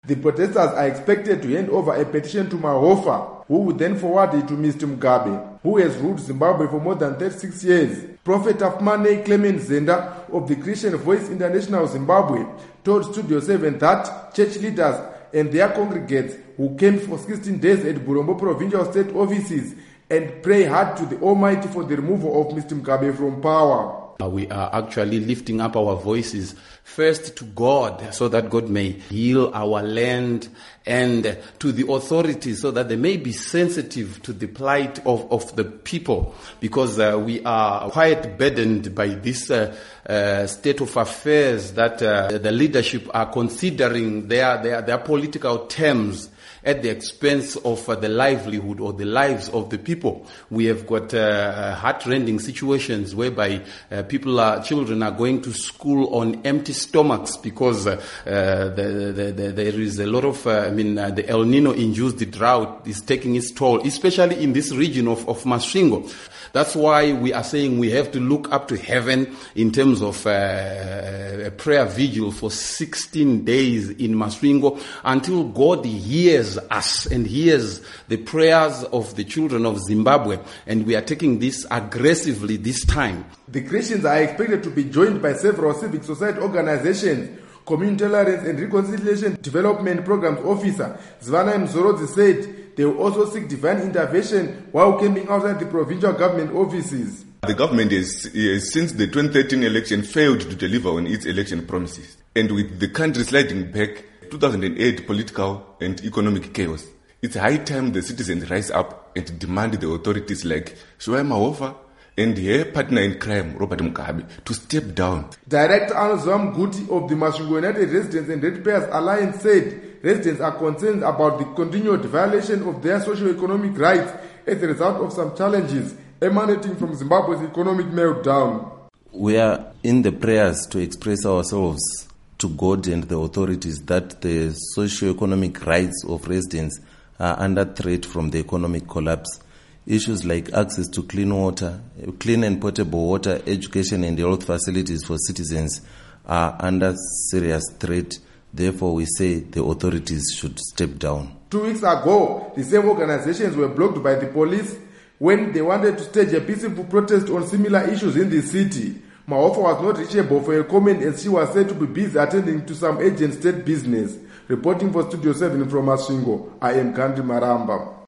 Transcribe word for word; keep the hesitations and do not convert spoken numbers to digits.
The protesters are expected to hand over a petition to Mahofa, who would then forward it to Mister Mugabe, who has ruled Zimbabwe for more than thirty-six years. Prophet Afmane Clement Zenda of the Christian Voice International Zimbabwe told Studio seven that church leaders and their congregates who came for sixteen days at Burombo provincial state offices and pray hard to the Almighty for the removal of Mister Mugabe from power. We are actually lifting up our voices first to God so that God may heal our land, and to the authorities so that they may be sensitive to the plight of, of the people, because uh, we are quite burdened by this uh, uh, state of affairs that uh, the leadership are considering their, their, their political terms at the expense of uh, the livelihood or the lives of the people. We have got uh, heart-rending situations whereby uh, people are, children are going to school on empty stomachs because uh, uh, the, the, the, there is a lot of, uh, I mean, uh, the El Nino-induced drought is taking its toll, especially in this region of, of Masvingo. That's why we are saying we have to look up to heaven in terms of uh, a prayer vigil for sixteen days in Masvingo until God hears us and hears the prayers of the children of Zimbabwe. And we are taking this aggressively this time. The Christians are expected to be joined by several civic society organizations. Community Tolerance and Reconciliation Development Programs Officer Zvana Mzorodzi said they will also seek divine intervention while camping outside the provincial government offices. The government has, has, since the twenty thirteen election, failed to deliver on its election promises. And with the country sliding back, two thousand eight political and economic chaos, it's high time the citizens rise up and demand the authorities like Shwai Mahofa and her partner in crime, Robert Mugabe, to step down. Director Anuzwam Guti of the Masvingo United Residents and Ratepayers Alliance said residents are concerned about the continued violation of their socio-economic rights as a result of some challenges emanating from Zimbabwe's economic meltdown. We are in the prayers to express ourselves to God and the authorities that the socio-economic rights of residents are under threat from the economic collapse. Issues like access to clean water, clean and potable water, education and health facilities for citizens are under serious threat. Therefore, we say the authorities should step down. Two weeks ago, the same organizations were blocked by the police when they wanted to stage a peaceful protest on similar issues in the city. Mahofa was not reachable for a comment as she was said to be busy attending to some urgent state business. Reporting for Studio seven from Masvingo, I am Kandi Maramba.